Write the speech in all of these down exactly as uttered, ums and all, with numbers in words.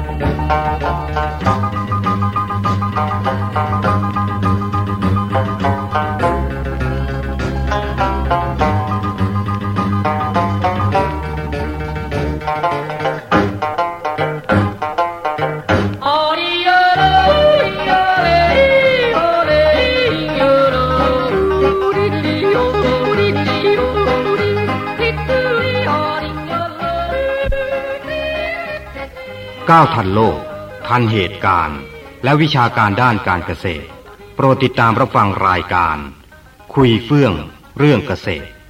ก้าวทันโลกทันเหตุการณ์และวิชาการด้านการเกษตรโปรดติดตามรับฟังรายการคุยเฟื่องเรื่องเกษตร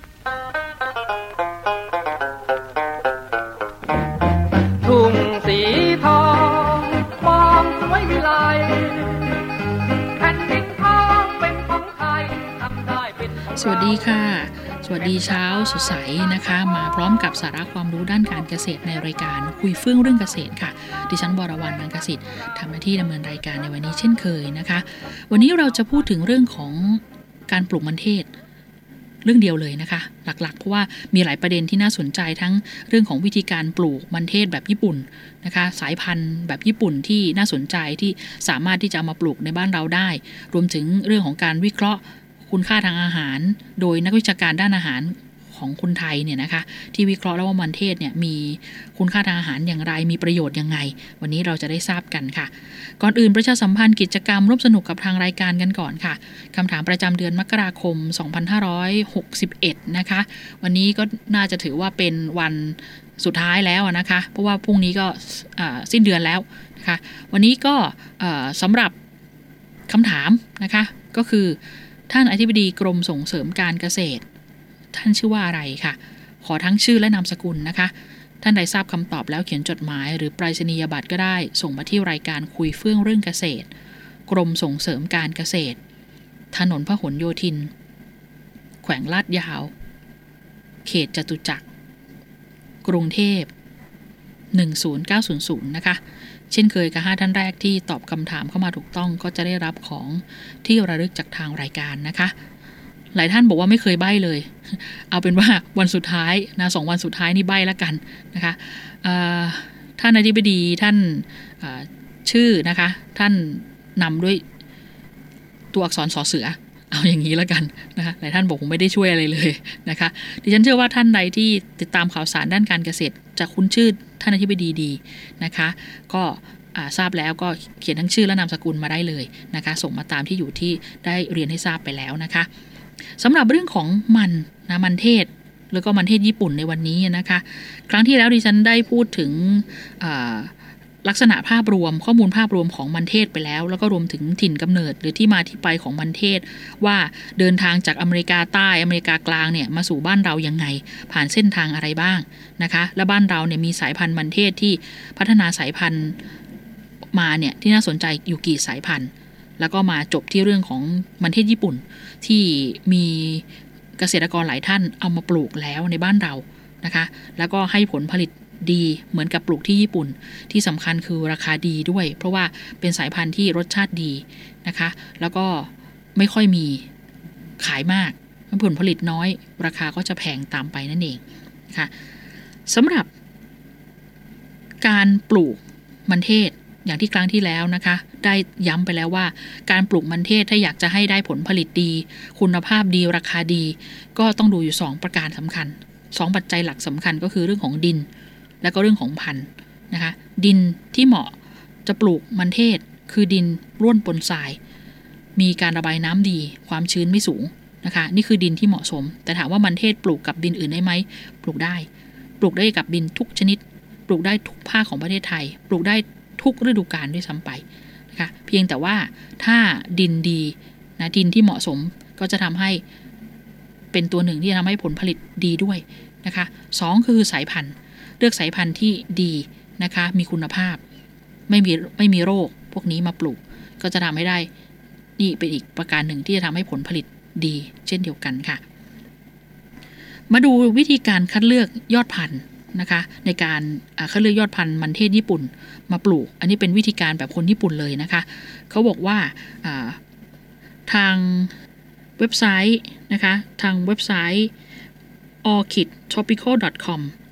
ทุ่งสีทองมองสวยวิไลแผ่นดินทองเป็นของไทยทำได้เป็นสวัสดีค่ะสวัสดีเช้าสดใสนะคะมาพร้อมกับสาระความรู้ด้านการเกษตรในรายการคุยเฟื่องเรื่องเกษตรค่ะดิฉันวรวรรณ มังคสิทธิ์ทำหน้าที่ดำเนินรายการในวันนี้เช่นเคยนะคะวันนี้เราจะพูดถึงเรื่องของการปลูกมันเทศเรื่องเดียวเลยนะคะหลักๆเพราะว่ามีหลายประเด็นที่น่าสนใจทั้งเรื่องของวิธีการปลูกมันเทศแบบญี่ปุ่นนะคะสายพันธุ์แบบญี่ปุ่นที่น่าสนใจที่สามารถที่จะเอามาปลูกในบ้านเราได้รวมถึงเรื่องของการวิเคราะห์คุณค่าทางอาหารโดยนักวิชาการด้านอาหารของคนไทยเนี่ยนะคะที่วิเคราะห์แล้วว่ามันเทศเนี่ยมีคุณค่าทางอาหารอย่างไรมีประโยชน์ยังไงวันนี้เราจะได้ทราบกันค่ะก่อนอื่นประชาสัมพันธ์กิจกรรมร่วมสนุกกับทางรายการกันก่อนค่ะคำถามประจำเดือนมกราคมสองพันห้าร้อยหกสิบเอ็ดนะคะวันนี้ก็น่าจะถือว่าเป็นวันสุดท้ายแล้วนะคะเพราะว่าพรุ่งนี้ก็สิ้นเดือนแล้วนะคะวันนี้ก็สำหรับคำถามนะคะก็คือท่านอธิบดีกรมส่งเสริมการเกษตรท่านชื่อว่าอะไรค่ะขอทั้งชื่อและนามสกุลนะคะท่านใดทราบคำตอบแล้วเขียนจดหมายหรือไปรษณียบัตรก็ได้ส่งมาที่รายการคุยเฟื่องเรื่องเกษตรกรมส่งเสริมการเกษตรถนนพหลโยธินแขวงลาดยาวเขตจตุจักรกรุงเทพหนึ่งศูนย์เก้าศูนย์ศูนย์นะคะเช่นเคยกับห้าท่านแรกที่ตอบคำถามเข้ามาถูกต้องก็จะได้รับของที่ระลึกจากทางรายการนะคะหลายท่านบอกว่าไม่เคยใบ้เลยเอาเป็นว่าวันสุดท้ายนะสองวันสุดท้ายนี่ใบ้ละกันนะคะท่านอธิบดีท่านชื่อนะคะท่านนำด้วยตัวอักษรสอเสือเอาอย่างนี้ละกันนะคะหลายท่านบอกผมไม่ได้ช่วยอะไรเลยนะคะดิฉันเชื่อว่าท่านใดที่ติดตามข่าวสารด้านการเกษตรจะคุ้นชื่อท่านอธิบดีดีนะคะก็ทราบแล้วก็เขียนทั้งชื่อและนามสกุลมาได้เลยนะคะส่งมาตามที่อยู่ที่ได้เรียนให้ทราบไปแล้วนะคะสำหรับเรื่องของมันนะมันเทศแล้วก็มันเทศญี่ปุ่นในวันนี้นะคะครั้งที่แล้วดิฉันได้พูดถึงลักษณะภาพรวมข้อมูลภาพรวมของมันเทศไปแล้วแล้วก็รวมถึงถิ่นกำเนิดหรือที่มาที่ไปของมันเทศว่าเดินทางจากอเมริกาใต้อเมริกากลางเนี่ยมาสู่บ้านเรายังไงผ่านเส้นทางอะไรบ้างนะคะและบ้านเราเนี่ยมีสายพันธุ์มันเทศที่พัฒนาสายพันธุ์มาเนี่ยที่น่าสนใจอยู่กี่สายพันธุ์แล้วก็มาจบที่เรื่องของมันเทศญี่ปุ่นที่มีเกษตรกรหลายท่านเอามาปลูกแล้วในบ้านเรานะคะแล้วก็ให้ผลผลิตดีเหมือนกับปลูกที่ญี่ปุ่นที่สำคัญคือราคาดีด้วยเพราะว่าเป็นสายพันธุ์ที่รสชาติดีนะคะแล้วก็ไม่ค่อยมีขายมากผลผลิตน้อยราคาก็จะแพงตามไปนั่นเองนะคะสำหรับการปลูกมันเทศอย่างที่ครั้งที่แล้วนะคะได้ย้ำไปแล้วว่าการปลูกมันเทศถ้าอยากจะให้ได้ผลผลิตดีคุณภาพดีราคาดีก็ต้องดูอยู่สองประการสำคัญสองปัจจัยหลักสำคัญก็คือเรื่องของดินและก็เรื่องของพันธุ์นะคะดินที่เหมาะจะปลูกมันเทศคือดินร่วนปนทรายมีการระบายน้ำดีความชื้นไม่สูงนะคะนี่คือดินที่เหมาะสมแต่ถามว่ามันเทศปลูกกับดินอื่นได้ไหมปลูกได้ปลูกได้กับดินทุกชนิดปลูกได้ทุกภาคของประเทศไทยปลูกได้ทุกฤดูกาลด้วยซ้ำไปนะคะเพียงแต่ว่าถ้าดินดีนะดินที่เหมาะสมก็จะทำให้เป็นตัวหนึ่งที่จะทำให้ผลผลิตดีด้วยนะคะสองคือสายพันธุ์เลือกสายพันธุ์ที่ดีนะคะมีคุณภาพไม่มีไม่มีโรคพวกนี้มาปลูกก็จะทำให้ได้นี่เป็นอีกประการหนึ่งที่จะทำให้ผลผลิตดีเช่นเดียวกันค่ะมาดูวิธีการคัดเลือกยอดพันธุ์นะคะในการคัดเลือกยอดพันธุ์มันเทศญี่ปุ่นมาปลูกอันนี้เป็นวิธีการแบบคนญี่ปุ่นเลยนะคะเขาบอกว่าทางเว็บไซต์นะคะทางเว็บไซต์ ออร์คิดทรอปิคอล ดอท คอม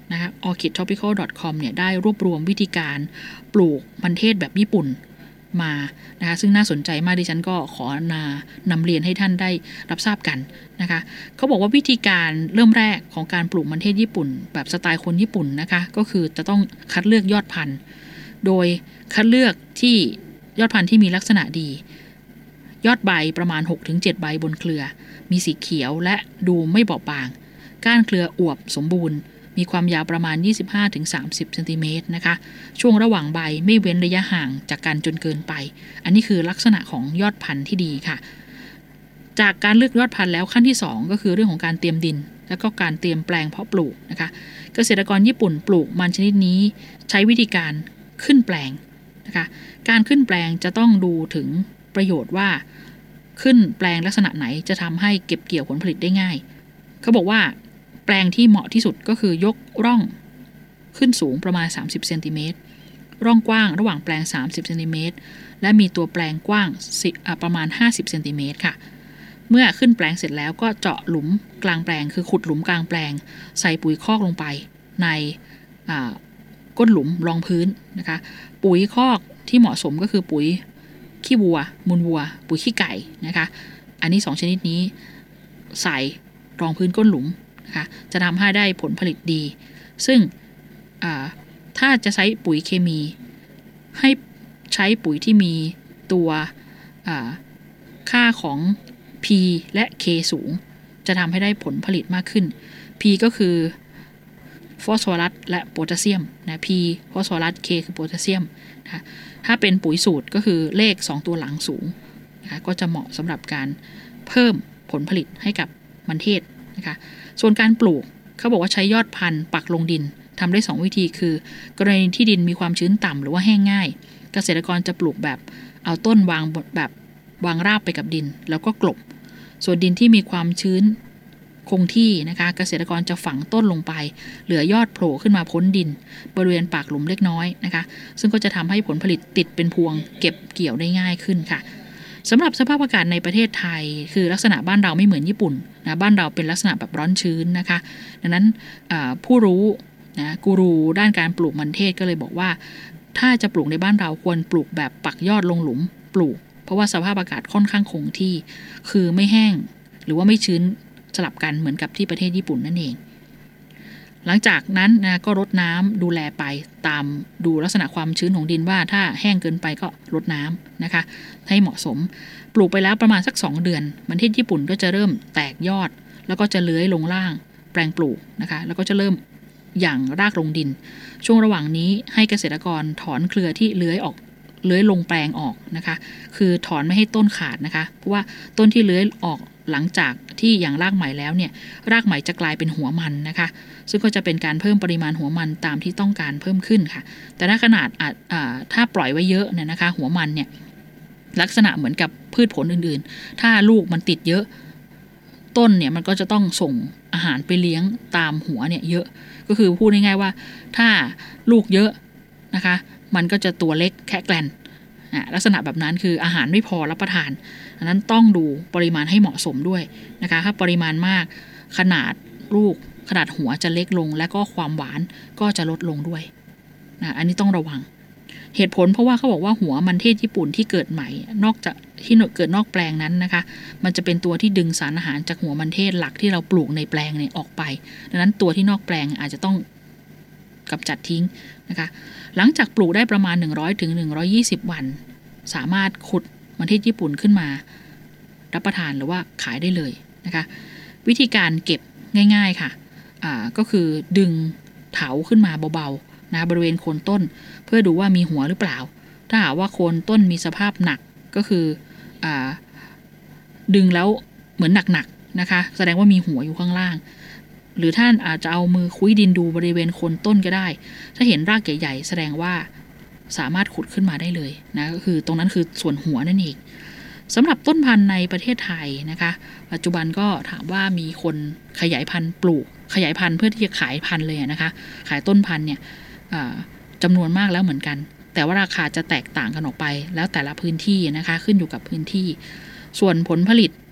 นะคะ ออร์คิดทรอปิคอล ดอท คอม เนี่ยได้รวบรวมวิธีการปลูกมันเทศแบบญี่ปุ่นมานะคะซึ่งน่าสนใจมากดิฉันก็ขอนานำเรียนให้ท่านได้รับทราบกันนะคะเขาบอกว่าวิธีการเริ่มแรกของการปลูกมันเทศญี่ปุ่นแบบสไตล์คนญี่ปุ่นนะคะก็คือจะต้องคัดเลือกยอดพันธุ์โดยคัดเลือกที่ยอดพันธุ์ที่มีลักษณะดียอดใบประมาณ หกถึงเจ็ด ใบบนเครือมีสีเขียวและดูไม่บอบบางก้านเครืออวบสมบูรณ์มีความยาวประมาณ ยี่สิบห้าถึงสามสิบ เซนติเมตรนะคะช่วงระหว่างใบไม่เว้นระยะห่างจากกันจนเกินไปอันนี้คือลักษณะของยอดพันธุ์ที่ดีค่ะจากการเลือกยอดพันธุ์แล้วขั้นที่สองก็คือเรื่องของการเตรียมดินแล้วก็การเตรียมแปลงเพาะปลูกนะคะเกษตรกรญี่ปุ่นปลูกมันชนิดนี้ใช้วิธีการขึ้นแปลงนะคะการขึ้นแปลงจะต้องดูถึงประโยชน์ว่าขึ้นแปลงลักษณะไหนจะทำให้เก็บเกี่ยวผลผลิตได้ง่ายเขาบอกว่าแปลงที่เหมาะที่สุดก็คือยกร่องขึ้นสูงประมาณสามสิบเซนติเมตรร่องกว้างระหว่างแปลงสามสิบเซนติเมตรและมีตัวแปลงกว้างประมาณห้าสิบเซนติเมตรค่ะเมื่อขึ้นแปลงเสร็จแล้วก็เจาะหลุมกลางแปลงคือขุดหลุมกลางแปลงใส่ปุ๋ยคอกลงไปในก้นหลุมรองพื้นนะคะปุ๋ยคอกที่เหมาะสมก็คือปุ๋ยขี้วัวมูลวัวปุ๋ยขี้ไก่นะคะอันนี้สองชนิดนี้ใส่รองพื้นก้นหลุมนะคะจะทำให้ได้ผลผลิตดีซึ่งถ้าจะใช้ปุ๋ยเคมีให้ใช้ปุ๋ยที่มีตัวค่าของ P และ K สูงจะทำให้ได้ผลผลิตมากขึ้น P ก็คือฟอสฟอรัสและโพแทสเซียมนะ P ฟอสฟอรัส K คือโพแทสเซียมนะคะถ้าเป็นปุ๋ยสูตรก็คือเลขสองตัวหลังสูงนะคะก็จะเหมาะสำหรับการเพิ่มผลผลิตให้กับมันเทศนะคะส่วนการปลูกเขาบอกว่าใช้ยอดพันธุ์ปักลงดินทำได้สองวิธีคือกรณีที่ดินมีความชื้นต่ำหรือว่าแห้งง่ายเกษตรกรจะปลูกแบบเอาต้นวางแบบวางราบไปกับดินแล้วก็กลบส่วนดินที่มีความชื้นคงที่นะคะเกษตรกรจะฝังต้นลงไปเหลือยอดโผล่ขึ้นมาพ้นดินบริเวณปากหลุมเล็กน้อยนะคะซึ่งก็จะทำให้ผลผลิตติดเป็นพวงเก็บเกี่ยวได้ง่ายขึ้นค่ะสำหรับสภาพอากาศในประเทศไทยคือลักษณะบ้านเราไม่เหมือนญี่ปุ่นนะบ้านเราเป็นลักษณะแบบร้อนชื้นนะคะดังนั้นผู้รู้นะกูรูด้านการปลูกมันเทศก็เลยบอกว่าถ้าจะปลูกในบ้านเราควรปลูกแบบปักยอดลงหลุมปลูกเพราะว่าสภาพอากาศค่อนข้างคงที่คือไม่แห้งหรือว่าไม่ชื้นสลับกันเหมือนกับที่ประเทศญี่ปุ่นนั่นเองหลังจากนั้นนะก็รดน้ำดูแลไปตามดูลักษณะความชื้นของดินว่าถ้าแห้งเกินไปก็รดน้ำนะคะให้เหมาะสมปลูกไปแล้วประมาณสักสองเดือนมันเทศญี่ปุ่นก็จะเริ่มแตกยอดแล้วก็จะเลื้อยลงล่างแปลงปลูกนะคะแล้วก็จะเริ่มหยั่งรากลงดินช่วงระหว่างนี้ให้เกษตรกรถอนเครือที่เลื้อยออกเลื้อยลงแปลงออกนะคะคือถอนไม่ให้ต้นขาดนะคะเพราะว่าต้นที่เลื้อยออกหลังจากที่หยั่งรากใหม่แล้วเนี่ยรากใหม่จะกลายเป็นหัวมันนะคะซึ่งก็จะเป็นการเพิ่มปริมาณหัวมันตามที่ต้องการเพิ่มขึ้นค่ะแต่ถ้าขนาดถ้าปล่อยไว้เยอะเนี่ยนะคะหัวมันเนี่ยลักษณะเหมือนกับพืชผลอื่นๆถ้าลูกมันติดเยอะต้นเนี่ยมันก็จะต้องส่งอาหารไปเลี้ยงตามหัวเนี่ยเยอะก็คือพูดง่ายๆว่าถ้าลูกเยอะนะคะมันก็จะตัวเล็กแค่แกลนลักษณะแบบนั้นคืออาหารไม่พอรับประทานดังนั้นต้องดูปริมาณให้เหมาะสมด้วยนะคะถ้าปริมาณมากขนาดลูกขนาดหัวจะเล็กลงและก็ความหวานก็จะลดลงด้วยนะอันนี้ต้องระวังเหตุผลเพราะว่าเขาบอกว่าหัวมันเทศญี่ปุ่นที่เกิดใหม่นอกจากที่เกิดนอกแปลงนั้นนะคะมันจะเป็นตัวที่ดึงสารอาหารจากหัวมันเทศหลักที่เราปลูกในแปลงเนี่ยออกไปดังนั้นตัวที่นอกแปลงอาจจะต้องกำจัดทิ้งนะคะหลังจากปลูกได้ประมาณหนึ่งร้อยถึงหนึ่งร้อยยี่สิบวันสามารถขุดมันเทศญี่ปุ่นขึ้นมารับประทานหรือว่าขายได้เลยนะคะวิธีการเก็บง่ายๆค่ะอ่าก็คือดึงเถาขึ้นมาเบาๆนะบริเวณโคนต้นเพื่อดูว่ามีหัวหรือเปล่าถ้าหากว่าโคนต้นมีสภาพหนักก็คืออ่าดึงแล้วเหมือนหนักๆนะคะแสดงว่ามีหัวอยู่ข้างล่างหรือท่านอาจจะเอามือคุ้ยดินดูบริเวณโคนต้นก็ได้ถ้าเห็นรากใหญ่ๆแสดงว่าสามารถขุดขึ้นมาได้เลยนะก็คือตรงนั้นคือส่วนหัวนั่นเองสำหรับต้นพันธุ์ในประเทศไทยนะคะปัจจุบันก็ถามว่ามีคนขยายพันธุ์ปลูกขยายพันธุ์เพื่อที่จะขายพันธุ์เลยนะคะขายต้นพันธุ์เนี่ยจำนวนมากแล้วเหมือนกันแต่ว่าราคาจะแตกต่างกันออกไปแล้วแต่ละพื้นที่นะคะขึ้นอยู่กับพื้นที่ส่วนผลผลิต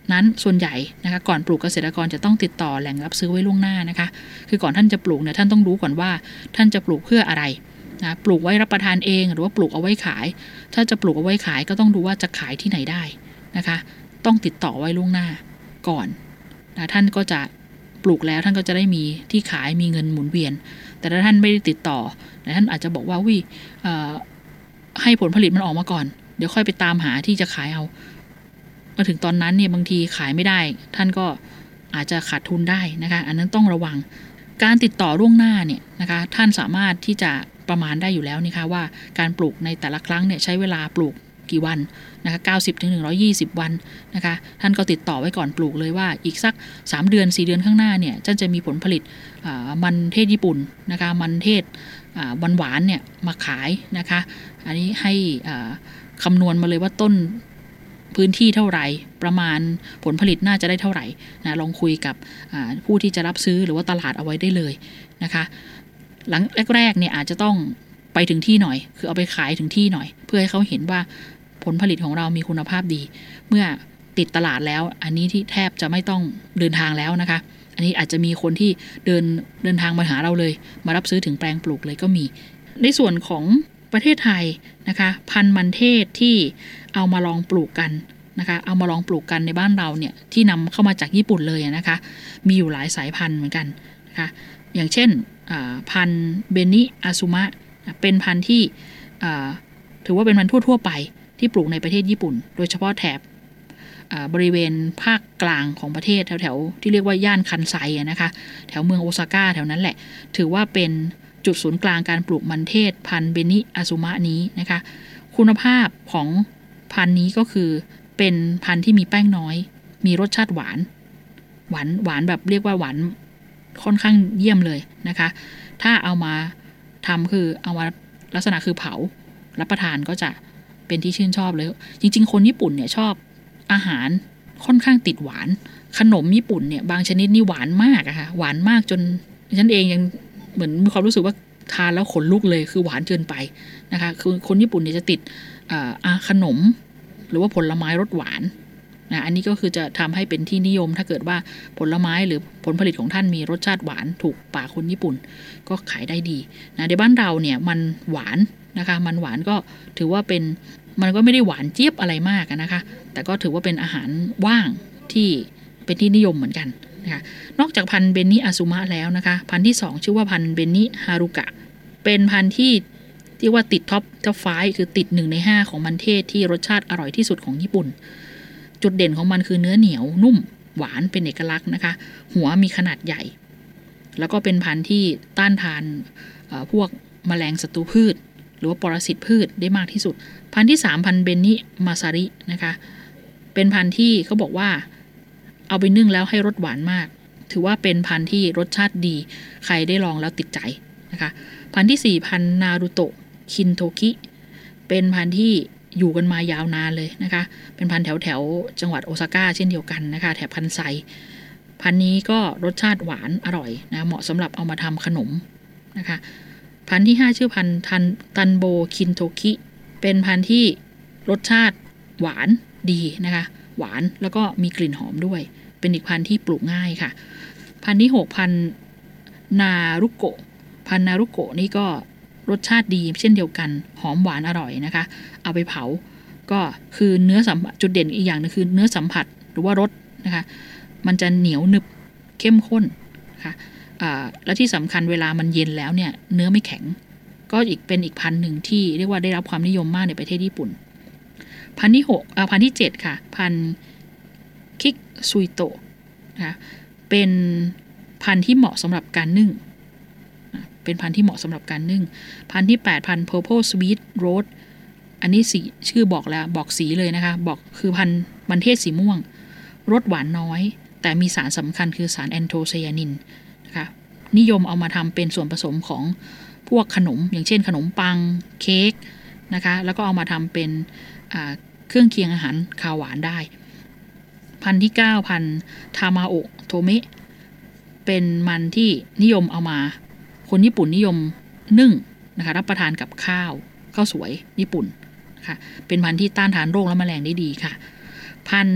นั้นส่วนใหญ่นะคะก่อนปลูกเกษตรกรจะต้องติดต่อแหล่งรับซื้อไว้ล่วงหน้านะคะคือก่อนท่านจะปลูกเนี่ยท่านต้องรู้ก่อนว่าท่านจะปลูกเพื่ออะไรนะปลูกไว้รับประทานเองหรือว่าปลูกเอาไว้ขายถ้าจะปลูกเอาไว้ขายก็ต้องดูว่าจะขายที่ไหนได้นะคะต้องติดต่อไว้ล่วงหน้าก่อนนะท่านก็จะปลูกแล้วท่านก็จะได้มีที่ขายมีเงินหมุนเวียนแต่ถ้าท่านไม่ได้ติดต่อท่านอาจจะบอกว่าวิให้ผลผลิตมันออกมาก่อนเดี๋ยวค่อยไปตามหาที่จะขายเอามาถึงตอนนั้นเนี่ยบางทีขายไม่ได้ท่านก็อาจจะขาดทุนได้นะคะอันนั้นต้องระวังการติดต่อล่วงหน้าเนี่ยนะคะท่านสามารถที่จะประมาณได้อยู่แล้วนะคะว่าการปลูกในแต่ละครั้งเนี่ยใช้เวลาปลูกกี่วันนะคะเก้าสิบถึงหนึ่งร้อยยี่สิบวันนะคะท่านก็ติดต่อไว้ก่อนปลูกเลยว่าอีกสักสามเดือนสี่เดือนข้างหน้าเนี่ยท่านจะมีผลผลิตมันเทศญี่ปุ่นนะคะมันเทศหวานๆเนี่ยมาขายนะคะอันนี้ให้คำนวณมาเลยว่าต้นพื้นที่เท่าไหร่ประมาณผลผลิตน่าจะได้เท่าไหร่นะลองคุยกับผู้ที่จะรับซื้อหรือว่าตลาดเอาไว้ได้เลยนะคะหลังแรกๆเนี่ยอาจจะต้องไปถึงที่หน่อยคือเอาไปขายถึงที่หน่อยเพื่อให้เขาเห็นว่าผลผลิตของเรามีคุณภาพดีเมื่อติดตลาดแล้วอันนี้ที่แทบจะไม่ต้องเดินทางแล้วนะคะอันนี้อาจจะมีคนที่เดินเดินทางมาหาเราเลยมารับซื้อถึงแปลงปลูกเลยก็มีในส่วนของประเทศไทยนะคะพันธุ์มันเทศที่เอามาลองปลูกกันนะคะเอามาลองปลูกกันในบ้านเราเนี่ยที่นำเข้ามาจากญี่ปุ่นเลยนะคะมีอยู่หลายสายพันธุ์เหมือนกันนะคะอย่างเช่นพันธุ์เบนิอาซุมะเป็นพันธุ์ที่ถือว่าเป็นพันธุ์ทั่วๆไปที่ปลูกในประเทศญี่ปุ่นโดยเฉพาะแถบบริเวณภาคกลางของประเทศแถวๆที่เรียกว่าย่านคันไซนะคะแถวเมืองโอซาก้าแถวนั้นแหละถือว่าเป็นจุดศูนย์กลางการปลูกมันเทศพันธุ์เบนิอาซุมะนี้นะคะคุณภาพของพันธุ์นี้ก็คือเป็นพันธุ์ที่มีแป้งน้อยมีรสชาติหวานหวานหวานแบบเรียกว่าหวานค่อนข้างเยี่ยมเลยนะคะถ้าเอามาทำคือเอามาลักษณะคือเผารับประทานก็จะเป็นที่ชื่นชอบเลยจริงๆคนญี่ปุ่นเนี่ยชอบอาหารค่อนข้างติดหวานขนมญี่ปุ่นเนี่ยบางชนิดนี่หวานมากอะค่ะหวานมากจนฉันเองยังเหมือนมีความรู้สึกว่าทานแล้วขนลุกเลยคือหวานเกินไปนะคะคือคนญี่ปุ่นเนี่ยจะติดอ่าขนมหรือว่าผลไม้รสหวานนะอันนี้ก็คือจะทำให้เป็นที่นิยมถ้าเกิดว่าผลไม้หรือผลผลิตของท่านมีรสชาติหวานถูกปากคนญี่ปุ่นก็ขายได้ดีนะในบ้านเราเนี่ยมันหวานนะคะมันหวานก็ถือว่าเป็นมันก็ไม่ได้หวานเจี๊ยบอะไรมากนะคะแต่ก็ถือว่าเป็นอาหารว่างที่เป็นที่นิยมเหมือนกันนะคะนอกจากพันธุ์เบนิอาซุมะแล้วนะคะพันธุ์ที่สองชื่อว่าพันธุ์เบนิฮารุกะเป็นพันธุ์ที่ที่ว่าติดท็อปท็อปไฟว์คือติดหนึ่งในห้าของมันเทศที่รสชาติอร่อยที่สุดของญี่ปุ่นจุดเด่นของมันคือเนื้อเหนียวนุ่มหวานเป็นเอกลักษณ์นะคะหัวมีขนาดใหญ่แล้วก็เป็นพันธุ์ที่ต้านทานพวกแมลงศัตรูพืชหรือว่าปรสิตพืชได้มากที่สุดพันธุ์ที่สามพันธุ์เบนิมาซารินะคะเป็นพันธุ์ที่เขาบอกว่าเอาไปนึ่งแล้วให้รสหวานมากถือว่าเป็นพันธุ์ที่รสชาติดีใครได้ลองแล้วติดใจนะคะพันธุ์ที่สี่พันธุ์นารุโตะคินโทคิเป็นพันธุ์ที่อยู่กันมายาวนานเลยนะคะเป็นพันธุ์แถวแถวจังหวัดโอซาก้าเช่นเดียวกันนะคะแถบคันไซพันธุ์นี้ก็รสชาติหวานอร่อยนะเหมาะสำหรับเอามาทำขนมนะคะพันธุ์ที่ห้าชื่อพันธุ์ทันตันโบคินโทคิเป็นพันธุ์ที่รสชาติหวานดีนะคะหวานแล้วก็มีกลิ่นหอมด้วยเป็นอีกพันธุ์ที่ปลูกง่ายค่ะพันธุ์ที่หกพันธุ์นารุโกะพันธุ์นารุโกะนี่ก็รสชาติดีเช่นเดียวกันหอมหวานอร่อยนะคะเอาไปเผาก็คือเนื้อสัมผัสจุดเด่นอีกอย่างนึงคือเนื้อสัมผัสหรือว่ารสนะคะมันจะเหนียวหนึบเข้มข้นนะคะและที่สำคัญเวลามันเย็นแล้วเนี่ยเนื้อไม่แข็งก็อีกเป็นอีกพันธุ์หนึ่งที่เรียกว่าได้รับความนิยมมากในประเทศญี่ปุ่นพันธุ์ที่หกอ่าพันธุ์ที่เจ็ดค่ะพันธุ์คิกซุยโตะนะคะเป็นพันธุ์ที่เหมาะสำหรับการนึ่งเป็นพันธุ์ที่เหมาะสำหรับการนึ่งพันธุ์ที่แปดพันธุ์ Purple Sweet Rose อันนี้สีชื่อบอกแล้วบอกสีเลยนะคะบอกคือพันธุ์มันเทศสีม่วงรสหวานน้อยแต่มีสารสำคัญคือสารแอนโทไซยานินนะคะนิยมเอามาทำเป็นส่วนผสมของพวกขนมอย่างเช่นขนมปังเค้กนะคะแล้วก็เอามาทำเป็นเครื่องเคียงอาหารคาวหวานได้พันธุ์ที่เก้าพันธุ์ทามาโอะโทเมะเป็นมันที่นิยมเอามาคนญี่ปุ่นนิยมนึ่งนะคะรับประทานกับข้าวข้าวสวยญี่ปุ่นค่ะเป็นพันธุ์ที่ต้านทานโรคและแมลงได้ดีค่ะพันธุ์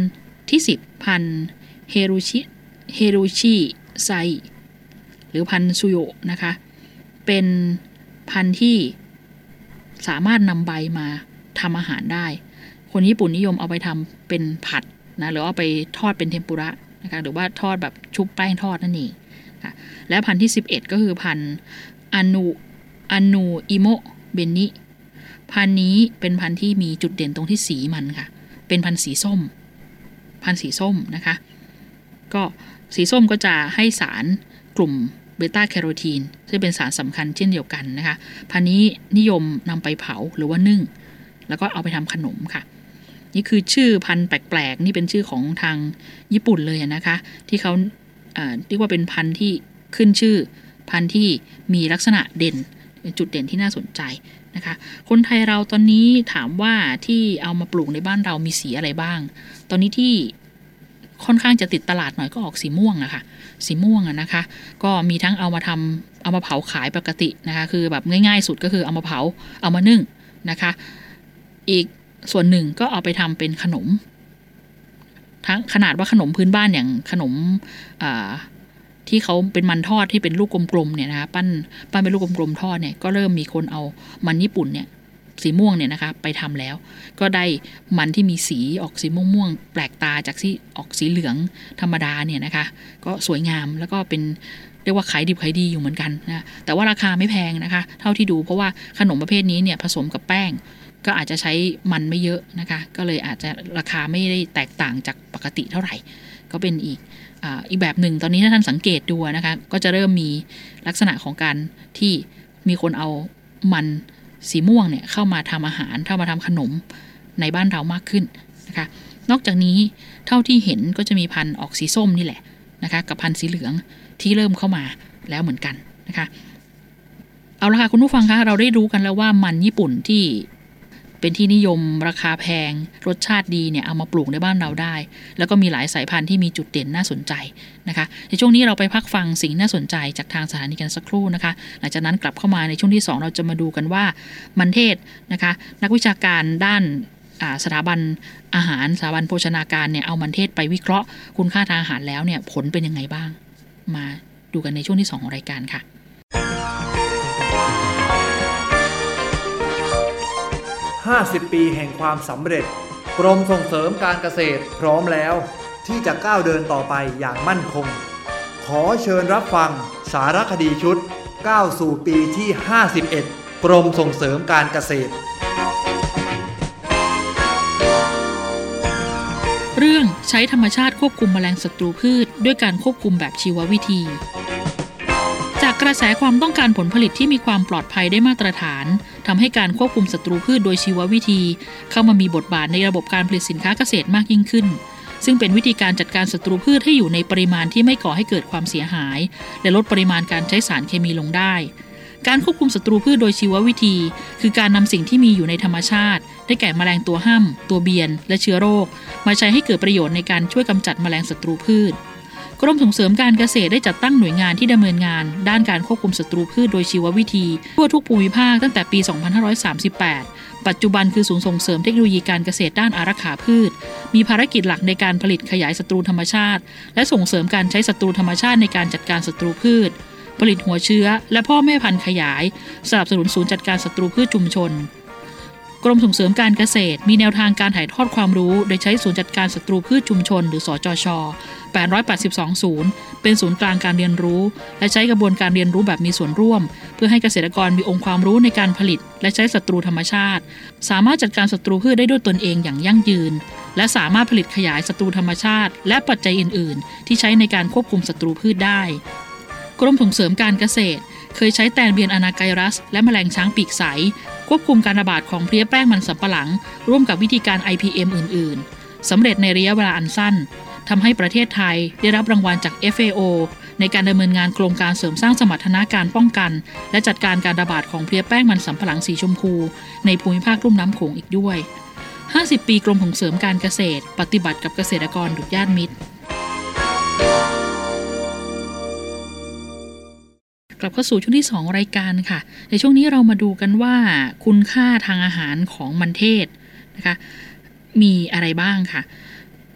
ที่สิบพันธุ์เฮรุชิเฮรุชิไซหรือพันธุ์ซุโยะนะคะเป็นพันธุ์ที่สามารถนำใบมาทำอาหารได้คนญี่ปุ่นนิยมเอาไปทำเป็นผัดนะหรือเอาไปทอดเป็นเทมปุระนะคะหรือว่าทอดแบบชุบแป้งทอดนั่นเองค่ะและพันธุ์ที่สิบเอ็ดก็คือพันธุ์อานูอานูอิโมะเบนนิพันธุ์นี้เป็นพันธุ์ที่มีจุดเด่นตรงที่สีมันค่ะเป็นพันธุ์สีส้มพันธุ์สีส้มนะคะก็สีส้มก็จะให้สารกลุ่มเบต้าแคโรทีนซึ่งเป็นสารสำคัญเช่นเดียวกันนะคะพันธุ์นี้นิยมนำไปเผาหรือว่านึ่งแล้วก็เอาไปทำขนมค่ะนี่คือชื่อพันธุ์แปลกๆนี่เป็นชื่อของทางญี่ปุ่นเลยนะคะที่เขาเรียกว่าเป็นพันธุ์ที่ขึ้นชื่อพันธุ์ที่มีลักษณะเด่นเป็นจุดเด่นที่น่าสนใจนะคะคนไทยเราตอนนี้ถามว่าที่เอามาปลูกในบ้านเรามีสีอะไรบ้างตอนนี้ที่ค่อนข้างจะติดตลาดหน่อยก็ออกสีม่วงอะค่ะสีม่วงอะนะคะก็มีทั้งเอามาทำเอามาเผาขายปกตินะคะคือแบบง่ายๆสุดก็คือเอามาเผาเอามานึ่งนะคะอีกส่วนหนึ่งก็เอาไปทำเป็นขนมทั้งขนาดว่าขนมพื้นบ้านอย่างขนมที่เขาเป็นมันทอดที่เป็นลูกกลมๆเนี่ยนะคะปั้นปั้นเป็นลูกกลมๆทอดเนี่ยก็เริ่มมีคนเอามันญี่ปุ่นเนี่ยสีม่วงเนี่ยนะคะไปทำแล้วก็ได้มันที่มีสีออกสีม่วงๆแปลกตาจากที่ออกสีเหลืองธรรมดาเนี่ยนะคะก็สวยงามแล้วก็เป็นเรียกว่าขายดิบขายดีอยู่เหมือนกันนะแต่ว่าราคาไม่แพงนะคะเท่าที่ดูเพราะว่าขนมประเภทนี้เนี่ยผสมกับแป้งก็อาจจะใช้มันไม่เยอะนะคะก็เลยอาจจะราคาไม่ได้แตกต่างจากปกติเท่าไหร่ก็เป็นอีกอ่าอีกแบบหนึ่งตอนนี้ถ้าท่านสังเกตดูนะคะก็จะเริ่มมีลักษณะของการที่มีคนเอามันสีม่วงเนี่ยเข้ามาทำอาหารเข้ามาทำขนมในบ้านเรามากขึ้นนะคะนอกจากนี้เท่าที่เห็นก็จะมีพันธุ์ออกสีส้มนี่แหละนะคะกับพันธุ์สีเหลืองที่เริ่มเข้ามาแล้วเหมือนกันนะคะเอาละค่ะคุณผู้ฟังคะเราได้รู้กันแล้วว่ามันญี่ปุ่นที่เป็นที่นิยมราคาแพงรสชาติดีเนี่ยเอามาปลูกในบ้านเราได้แล้วก็มีหลายสายพันธุ์ที่มีจุดเด่นน่าสนใจนะคะในช่วงนี้เราไปพักฟังสิ่งน่าสนใจจากทางสถานีกันสักครู่นะคะหลังจากนั้นกลับเข้ามาในช่วงที่สองเราจะมาดูกันว่ามันเทศนะคะนักวิชาการด้านสถาบันอาหารสถาบันโภชนาการเนี่ยเอามันเทศไปวิเคราะห์คุณค่าทางอาหารแล้วเนี่ยผลเป็นยังไงบ้างมาดูกันในช่วงที่สองของรายการค่ะห้าสิบปีแห่งความสำเร็จกรมส่งเสริมการเกษตรพร้อมแล้วที่จะก้าวเดินต่อไปอย่างมั่นคงขอเชิญรับฟังสารคดีชุดก้าวสู่ปีที่ห้าสิบเอ็ดกรมส่งเสริมการเกษตรเรื่องใช้ธรรมชาติควบคุมแมลงศัตรูพืชด้วยการควบคุมแบบชีววิธีจากกระแสความต้องการผลผลิตที่มีความปลอดภัยได้มาตรฐานทำให้การควบคุมศัตรูพืชโดยชีววิธีเข้ามามีบทบาทในระบบการผลิตสินค้าเกษตรมากยิ่งขึ้นซึ่งเป็นวิธีการจัดการศัตรูพืชให้อยู่ในปริมาณที่ไม่ก่อให้เกิดความเสียหายและลดปริมาณการใช้สารเคมีลงได้การควบคุมศัตรูพืชโดยชีววิธีคือการนำสิ่งที่มีอยู่ในธรรมชาติได้แก่แมลงตัวห้ำตัวเบียนและเชื้อโรคมาใช้ให้เกิดประโยชน์ในการช่วยกำจัดแมลงศัตรูพืชกรมส่งเสริมการเกษตรได้จัดตั้งหน่วยงานที่ดำเนินงานด้านการควบคุมศัตรูพืชโดยชีววิธีทั่วทุกภูมิภาคตั้งแต่ปี สองพันห้าร้อยสามสิบแปด ปัจจุบันคือศูนย์ส่งเสริมเทคโนโลยีการเกษตรด้านอารักขาพืชมีภารกิจหลักในการผลิตขยายศัตรูธรรมชาติและส่งเสริมการใช้ศัตรูธรรมชาติในการจัดการศัตรูพืชผลิตหัวเชื้อและพ่อแม่พันธุ์ขยายสนับสนุนศูนย์จัดการศัตรูพืชชุมชนกรมส่งเสริมการเกษตรมีแนวทางการถ่ายทอดความรู้โดยใช้ศูนย์จัดการศัตรูพืชชุมชนหรือสจช.แปดร้อยแปดสิบสอง ศูนย์เป็นศูนย์กลางการเรียนรู้และใช้กระบวนการเรียนรู้แบบมีส่วนร่วมเพื่อให้เกษตรกรมีองค์ความรู้ในการผลิตและใช้ศัตรูธรรมชาติสามารถจัดการศัตรูพืชได้ด้วยตนเองอย่างยั่งยืนและสามารถผลิตขยายศัตรูธรรมชาติและปัจจัยอื่นๆที่ใช้ในการควบคุมศัตรูพืชได้กรมส่งเสริมการเกษตรเคยใช้แตนเบียนอนาไกรัสและแมลงช้างปีกใสควบคุมการระบาดของเพลี้ยแป้งมันสำปะหลังร่วมกับวิธีการ ไอ พี เอ็ม อื่นๆสำเร็จในระยะเวลาอันสั้นทำให้ประเทศไทยได้รับรางวัลจาก เอฟ เอ โอ ในการดำเนินงานโครงการเสริมสร้างสมรรถนะการป้องกันและจัดการการระบาดของเพลี้ยแป้งมันสำปะหลังสีชมพูในภูมิภาคลุ่มน้ำโขงอีกด้วยห้าสิบปีกรมส่งเสริมการเกษตรปฏิบัติกับเกษตรกรดุจญาติมิตรกลับเข้าสู่ช่วงที่สองรายการค่ะในช่วงนี้เรามาดูกันว่าคุณค่าทางอาหารของมันเทศนะคะมีอะไรบ้างค่ะ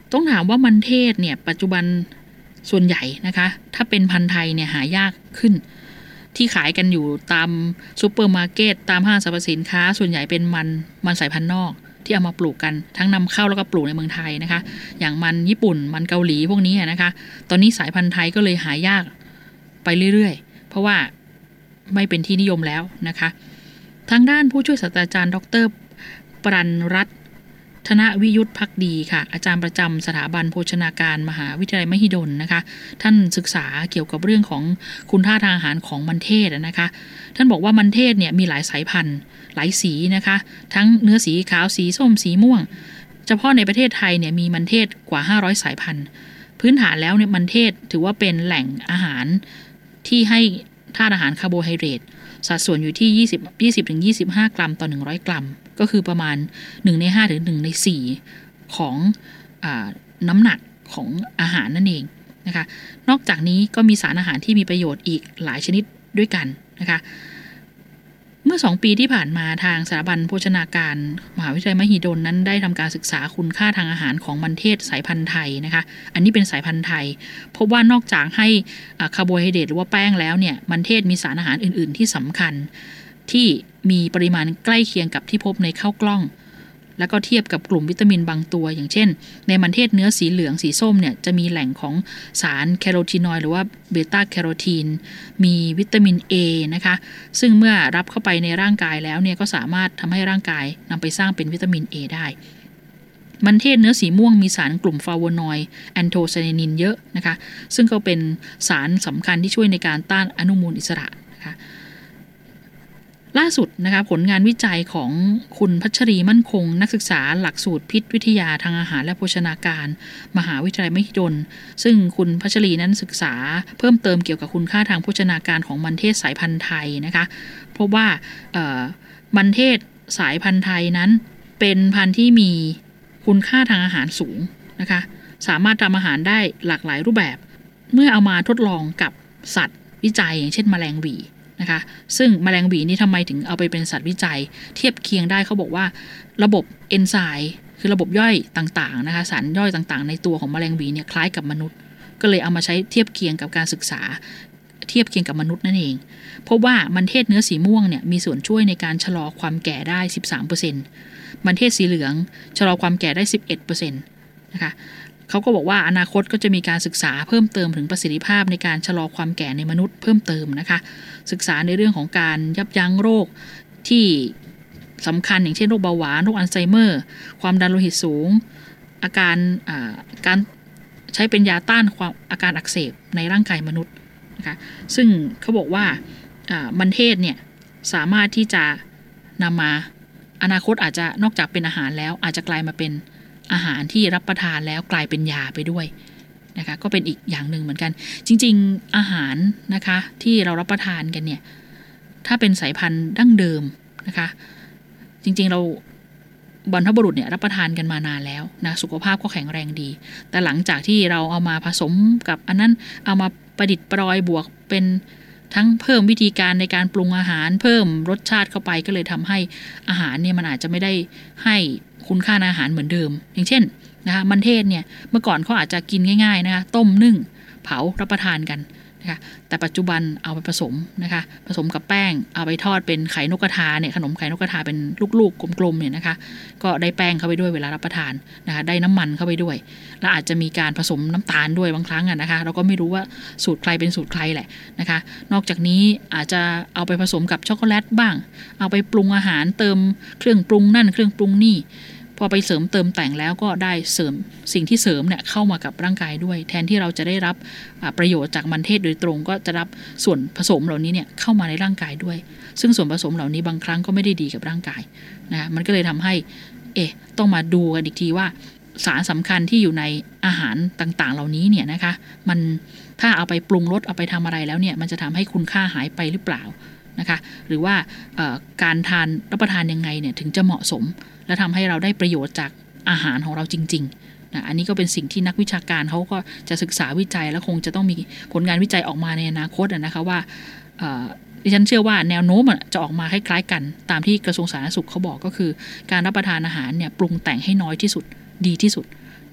ต้องถามว่ามันเทศเนี่ยปัจจุบันส่วนใหญ่นะคะถ้าเป็นพันธุ์ไทยเนี่ยหายากขึ้นที่ขายกันอยู่ตามซูเปอร์มาร์เก็ตตามห้างสรรพสินค้าส่วนใหญ่เป็นมันมันสายพันธุ์นอกที่เอามาปลูกกันทั้งนำเข้าแล้วก็ปลูกในเมืองไทยนะคะอย่างมันญี่ปุ่นมันเกาหลีพวกนี้นะคะตอนนี้สายพันธุ์ไทยก็เลยหายากไปเรื่อยๆเพราะว่าไม่เป็นที่นิยมแล้วนะคะทางด้านผู้ช่วยศาสตราจารย์ดร.ปรัญรัตน์ธนวิยุทธภักดีค่ะอาจารย์ประจำสถาบันโภชนาการมหาวิทยาลัยมหิดลนะคะท่านศึกษาเกี่ยวกับเรื่องของคุณค่าทางอาหารของมันเทศนะคะท่านบอกว่ามันเทศเนี่ยมีหลายสายพันธุ์หลายสีนะคะทั้งเนื้อสีขาวสีส้มสีม่วงเฉพาะในประเทศไทยเนี่ยมีมันเทศกว่าห้าร้อยสายพันธุ์พื้นฐานแล้วเนี่ยมันเทศถือว่าเป็นแหล่งอาหารที่ให้ธาตุอาหารคาร์โบไฮเดรตสัดส่วนอยู่ที่ยี่สิบ ยี่สิบถึงยี่สิบห้ากรัมต่อหนึ่งร้อยกรัมก็คือประมาณหนึ่งในห้าถึงหนึ่งในสี่ของอ่าน้ำหนักของอาหารนั่นเองนะคะนอกจากนี้ก็มีสารอาหารที่มีประโยชน์อีกหลายชนิดด้วยกันนะคะเมื่อสองปีที่ผ่านมาทางสถาบันโภชนาการมหาวิทยาลัยมหิดลนั้นได้ทำการศึกษาคุณค่าทางอาหารของมันเทศสายพันธุ์ไทยนะคะอันนี้เป็นสายพันธุ์ไทยพบว่านอกจากให้คาร์โบไฮเดรตหรือว่าแป้งแล้วเนี่ยมันเทศมีสารอาหารอื่นๆที่สำคัญที่มีปริมาณใกล้เคียงกับที่พบในข้าวกล้องแล้วก็เทียบกับกลุ่มวิตามินบางตัวอย่างเช่นในมันเทศเนื้อสีเหลืองสีส้มเนี่ยจะมีแหล่งของสารแคโรทีนอยด์หรือว่าเบต้าแคโรทีนมีวิตามิน A นะคะซึ่งเมื่อรับเข้าไปในร่างกายแล้วเนี่ยก็สามารถทำให้ร่างกายนำไปสร้างเป็นวิตามิน A ได้มันเทศเนื้อสีม่วงมีสารกลุ่มฟลาโวนอยด์แอนโทไซยานินเยอะนะคะซึ่งก็เป็นสารสำคัญที่ช่วยในการต้านอนุมูลอิสระนะคะล่าสุดนะคะผลงานวิจัยของคุณพัชรีมั่นคงนักศึกษาหลักสูตรพิษวิทยาทางอาหารและโภชนาการมหาวิทยาลัยมหิดลซึ่งคุณพัชรีนั้นศึกษาเพิ่มเติมเกี่ยวกับคุณค่าทางโภชนาการของมันเทศสายพันธุ์ไทยนะคะเพราะว่ามันเทศสายพันธุ์ไทยนั้นเป็นพันธุ์ที่มีคุณค่าทางอาหารสูงนะคะสามารถทำอาหารได้หลากหลายรูปแบบเมื่อเอามาทดลองกับสัตว์วิจัยอย่างเช่นแมลงหวี่นะคะซึ่งแมลงหวีนี่ทำไมถึงเอาไปเป็นสัตว์วิจัยเทียบเคียงได้เขาบอกว่าระบบเอนไซม์คือระบบย่อยต่างๆนะคะสารย่อยต่างๆในตัวของแมลงหวีเนี่ยคล้ายกับมนุษย์ก็เลยเอามาใช้เทียบเคียงกับการศึกษาเทียบเคียงกับมนุษย์นั่นเองเพราะว่ามันเทศเนื้อสีม่วงเนี่ยมีส่วนช่วยในการชะลอความแก่ได้ สิบสามเปอร์เซ็นต์ มันเทศสีเหลืองชะลอความแก่ได้ สิบเอ็ดเปอร์เซ็นต์ นะคะเขาก็บอกว่าอนาคตก็จะมีการศึกษาเพิ่มเติมถึงประสิทธิภาพในการชะลอความแก่ในมนุษย์เพิ่มเติมนะคะศึกษาในเรื่องของการยับยั้งโรคที่สำคัญอย่างเช่นโรคเบาหวานโรคอัลไซเมอร์ความดันโลหิตสูงอาการการใช้เป็นยาต้านความอาการอักเสบในร่างกายมนุษย์นะคะซึ่งเขาบอกว่ามันเทศเนี่ยสามารถที่จะนำมาอนาคตอาจจะนอกจากเป็นอาหารแล้วอาจจะกลายมาเป็นอาหารที่รับประทานแล้วกลายเป็นยาไปด้วยนะคะก็เป็นอีกอย่างหนึ่งเหมือนกันจริงๆอาหารนะคะที่เรารับประทานกันเนี่ยถ้าเป็นสายพันธุ์ดั้งเดิมนะคะจริงๆเราบรรพบุรุษเนี่ยรับประทานกันมานานแล้วนะสุขภาพก็แข็งแรงดีแต่หลังจากที่เราเอามาผสมกับอันนั้นเอามาประดิษฐ์ประดอยบวกเป็นทั้งเพิ่มวิธีการในการปรุงอาหารเพิ่มรสชาติเข้าไปก็เลยทำให้อาหารเนี่ยมันอาจจะไม่ได้ให้คุณค่าอาหารเหมือนเดิมอย่างเช่นนะคะมันเทศเนี่ยเมื่อก่อนเขาอาจจะกินง่ายๆนะคะต้มนึ่งเผารับประทานกันนะคะแต่ปัจจุบันเอาไปผสมนะคะผสมกับแป้งเอาไปทอดเป็นไข่นกกระทาเนี่ยขนมไข่นกกระทาเป็นลูกๆกลมๆเนี่ยนะคะก็ได้แป้งเข้าไปด้วยเวลารับประทานนะคะได้น้ำมันเข้าไปด้วยและอาจจะมีการผสมน้ำตาลด้วยบางครั้งอะนะคะเราก็ไม่รู้ว่าสูตรใครเป็นสูตรใครแหละนะคะนอกจากนี้อาจจะเอาไปผสมกับช็อกโกแลตบ้างเอาไปปรุงอาหารเติมเครื่องปรุงนั่นเครื่องปรุงนี่พอไปเสริมเติมแต่งแล้วก็ได้เสริมสิ่งที่เสริมเนี่ยเข้ามากับร่างกายด้วยแทนที่เราจะได้รับประโยชน์จากมันเทศโดยตรงก็จะรับส่วนผสมเหล่านี้เนี่ยเข้ามาในร่างกายด้วยซึ่งส่วนผสมเหล่านี้บางครั้งก็ไม่ได้ดีกับร่างกายนะมันก็เลยทำให้เอ๊ะต้องมาดูกันอีกทีว่าสารสำคัญที่อยู่ในอาหารต่างๆเหล่านี้เนี่ยนะคะมันถ้าเอาไปปรุงรสเอาไปทำอะไรแล้วเนี่ยมันจะทำให้คุณค่าหายไปหรือเปล่านะคะหรือว่าการทานรับประทานยังไงเนี่ยถึงจะเหมาะสมและทำให้เราได้ประโยชน์จากอาหารของเราจริงๆนะอันนี้ก็เป็นสิ่งที่นักวิชาการเขาก็จะศึกษาวิจัยและคงจะต้องมีผลงานวิจัยออกมาในอนาคตนะคะว่าดิฉันเชื่อว่าแนวโน้มจะออกมาคล้ายๆกันตามที่กระทรวงสาธารณสุขเขาบอกก็คือการรับประทานอาหารเนี่ยปรุงแต่งให้น้อยที่สุดดีที่สุด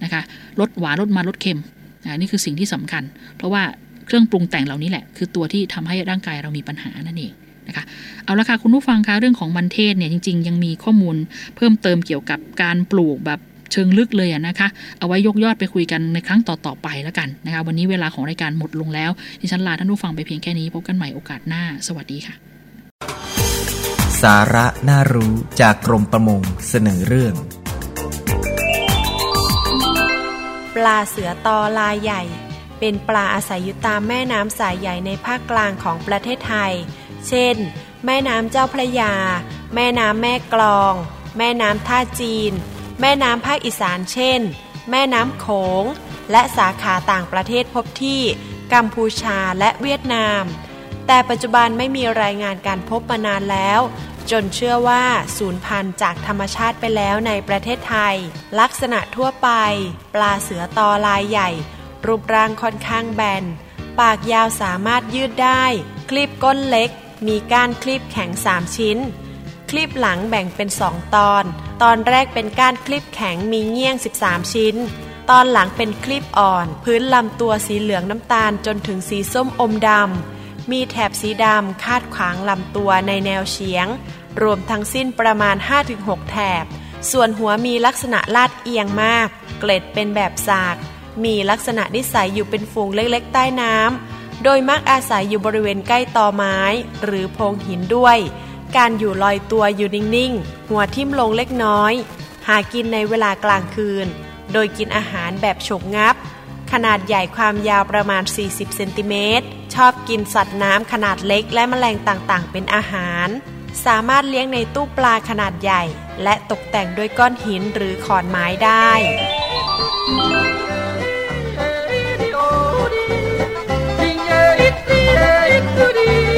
นะคะลดหวานลดมันลดเค็มนะนี่คือสิ่งที่สำคัญเพราะว่าเครื่องปรุงแต่งเหล่านี้แหละคือตัวที่ทำให้ร่างกายเรามีปัญหานั่นเองนะคะเอาละค่ะคุณผู้ฟังคะเรื่องของมันเทศเนี่ยจริงๆยังมีข้อมูลเพิ่มเติมเกี่ยวกับการปลูกแบบเชิงลึกเลยนะคะเอาไว้ยกยอดไปคุยกันในครั้งต่อๆไปแล้วกันนะคะวันนี้เวลาของรายการหมดลงแล้วดิฉันลาท่านผู้ฟังไปเพียงแค่นี้พบกันใหม่โอกาสหน้าสวัสดีค่ะสาระน่ารู้จากกรมประมงเสนอเรื่องปลาเสือตอลายใหญ่เป็นปลาอาศัยอยู่ตามแม่น้ำสายใหญ่ในภาคกลางของประเทศไทยเช่นแม่น้ำเจ้าพระยาแม่น้ำแม่กลองแม่น้ำท่าจีนแม่น้ำภาคอีสานเช่นแม่น้ำโขงและสาขาต่างประเทศพบที่กัมพูชาและเวียดนามแต่ปัจจุบันไม่มีรายงานการพบมานานแล้วจนเชื่อว่าสูญพันธุ์จากธรรมชาติไปแล้วในประเทศไทยลักษณะทั่วไปปลาเสือตอลายใหญ่รูปร่างค่อนข้างแบนปากยาวสามารถยืดได้คลีบก้นเล็กมีก้านคลีบแข็งสามชิ้นคลีบหลังแบ่งเป็นสองตอนตอนแรกเป็นก้านคลีบแข็งมีเงี้ยงสิบสามชิ้นตอนหลังเป็นคลีบอ่อนพื้นลำตัวสีเหลืองน้ำตาลจนถึงสีส้มอมดำมีแถบสีดำคาดขวางลำตัวในแนวเฉียงรวมทั้งสิ้นประมาณ ห้าถึงหก แถบส่วนหัวมีลักษณะลาดเอียงมากเกล็ดเป็นแบบสากมีลักษณะนิสัยอยู่เป็นฝูงเล็กๆใต้น้ำโดยมักอาศัยอยู่บริเวณใกล้ตอไม้หรือโพรงหินด้วยการอยู่ลอยตัวอยู่นิ่งๆหัวทิ่มลงเล็กน้อยหากินในเวลากลางคืนโดยกินอาหารแบบฉกงับขนาดใหญ่ความยาวประมาณสี่สิบเซนติเมตรชอบกินสัตว์น้ำขนาดเล็กและแมลงต่างๆเป็นอาหารสามารถเลี้ยงในตู้ปลาขนาดใหญ่และตกแต่งด้วยก้อนหินหรือขอนไม้ได้ Ding